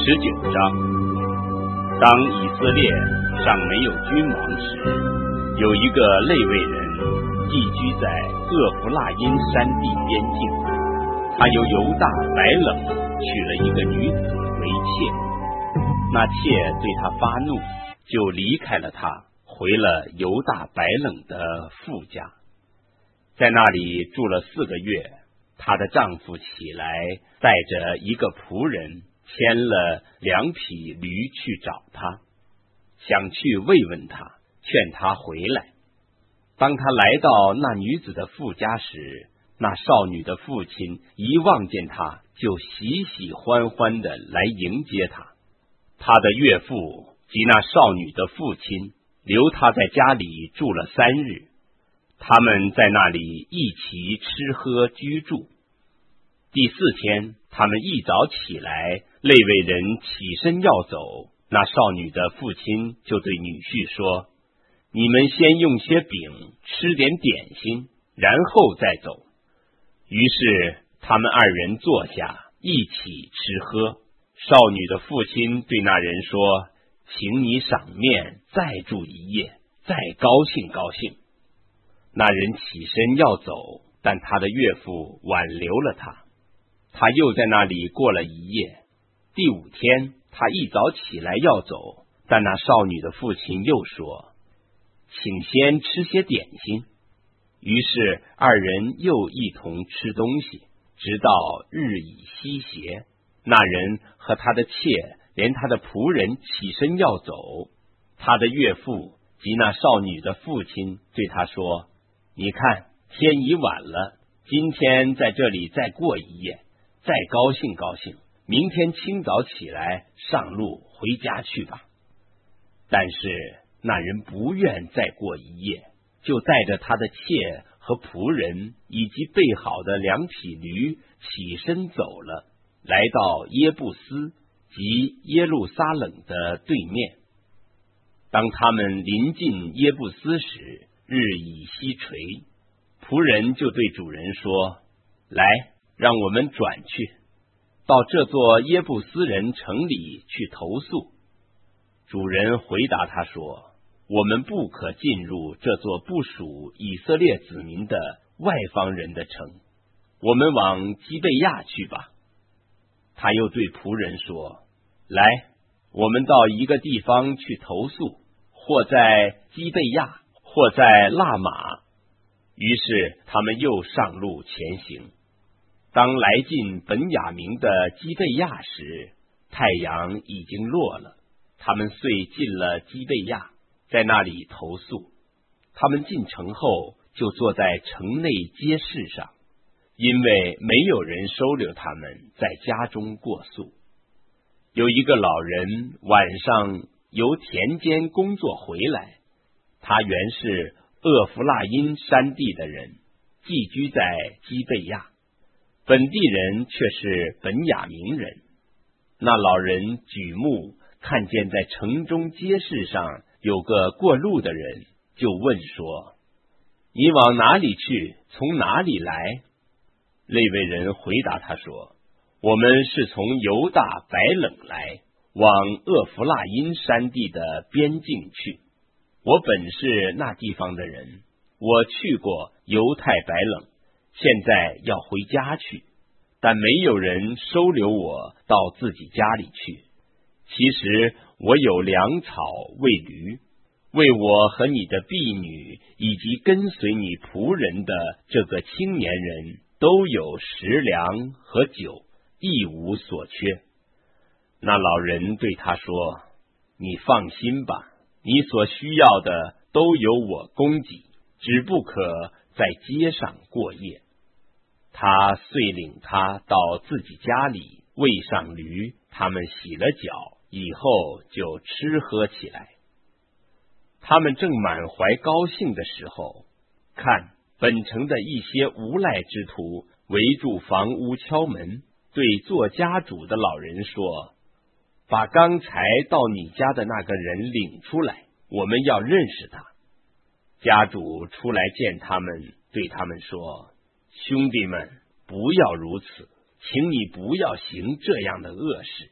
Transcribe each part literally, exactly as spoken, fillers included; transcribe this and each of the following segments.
十九章，当以色列尚没有君王时，有一个利未人寄居在厄弗拉因山地边境，他由犹大白冷娶了一个女子为妾，那妾对他发怒，就离开了他，回了犹大白冷的父家，在那里住了四个月。她的丈夫起来，带着一个仆人，牵了两匹驴去找她，想去慰问她，劝她回来。当他来到那女子的父家时，那少女的父亲一望见他，就喜喜欢欢的来迎接他。他的岳父及那少女的父亲留他在家里住了三日，他们在那里一起吃喝居住。第四天，他们一早起来，利未人起身要走，那少女的父亲就对女婿说：你们先用些饼，吃点点心，然后再走。于是他们二人坐下，一起吃喝。少女的父亲对那人说：请你赏面，再住一夜，再高兴高兴。那人起身要走，但他的岳父挽留了他。他又在那里过了一夜。第五天，他一早起来要走，但那少女的父亲又说：请先吃些点心。于是二人又一同吃东西，直到日已西斜。那人和他的妾，连他的仆人起身要走。他的岳父及那少女的父亲对他说：你看，天已晚了，今天在这里再过一夜，再高兴高兴，明天清早起来上路回家去吧。但是那人不愿再过一夜，就带着他的妾和仆人以及备好的两匹驴起身走了，来到耶布斯及耶路撒冷的对面。当他们临近耶布斯时，日已西垂，仆人就对主人说：来，让我们转去，到这座耶布斯人城里去投诉。主人回答他说：我们不可进入这座不属以色列子民的外方人的城，我们往基贝亚去吧。他又对仆人说：来，我们到一个地方去投诉，或在基贝亚，或在辣马。于是他们又上路前行。当来近本雅明的基贝亚时，太阳已经落了，他们遂进了基贝亚，在那里投宿。他们进城后，就坐在城内街市上，因为没有人收留他们在家中过宿。有一个老人晚上由田间工作回来，他原是厄弗拉因山地的人，寄居在基贝亚，本地人却是本雅明人。那老人举目看见在城中街市上有个过路的人，就问说：你往哪里去？从哪里来？利未人回答他说：我们是从犹大白冷来，往厄弗拉因山地的边境去。我本是那地方的人，我去过犹太白冷，现在要回家去，但没有人收留我到自己家里去。其实我有粮草喂驴，为我和你的婢女以及跟随你仆人的这个青年人都有食粮和酒，一无所缺。那老人对他说：你放心吧，你所需要的都由我供给，只不可在街上过夜。他遂领他到自己家里，喂上驴，他们洗了脚，以后就吃喝起来。他们正满怀高兴的时候，看，本城的一些无赖之徒围住房屋敲门，对做家主的老人说：把刚才到你家的那个人领出来，我们要认识他。家主出来见他们，对他们说：兄弟们，不要如此，请你不要行这样的恶事。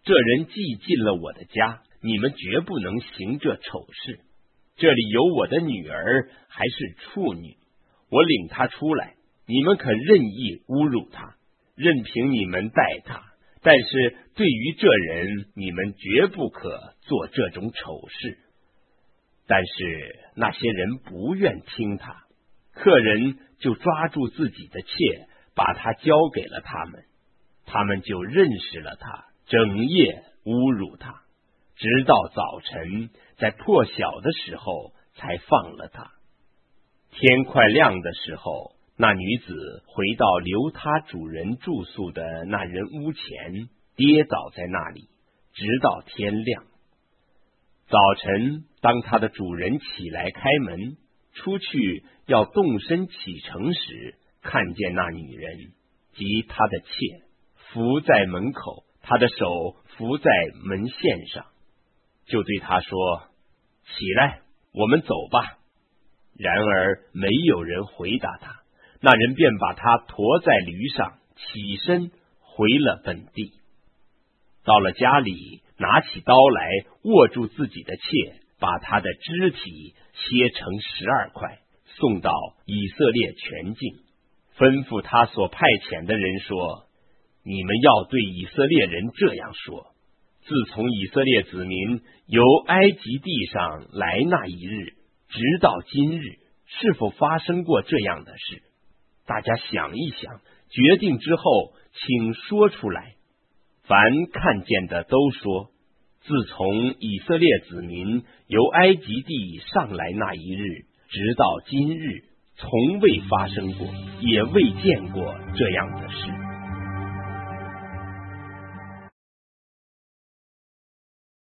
这人既进了我的家，你们绝不能行这丑事。这里有我的女儿还是处女，我领她出来，你们可任意侮辱她，任凭你们待她，但是对于这人，你们绝不可做这种丑事。但是那些人不愿听他，客人就抓住自己的妾，把她交给了他们，他们就认识了他，整夜侮辱他，直到早晨，在破晓的时候才放了他。天快亮的时候，那女子回到留她主人住宿的那人屋前，跌倒在那里，直到天亮。早晨，当他的主人起来开门，出去要动身启程时，看见那女人及他的妾伏在门口，他的手伏在门线上，就对他说：起来，我们走吧。然而没有人回答他，那人便把他驮在驴上，起身回了本地。到了家里，拿起刀来，握住自己的妾，把他的肢体切成十二块，送到以色列全境，吩咐他所派遣的人说：你们要对以色列人这样说，自从以色列子民由埃及地上来那一日，直到今日，是否发生过这样的事？大家想一想，决定之后，请说出来。凡看见的都说，自从以色列子民由埃及地上来那一日，直到今日，从未发生过，也未见过这样的事。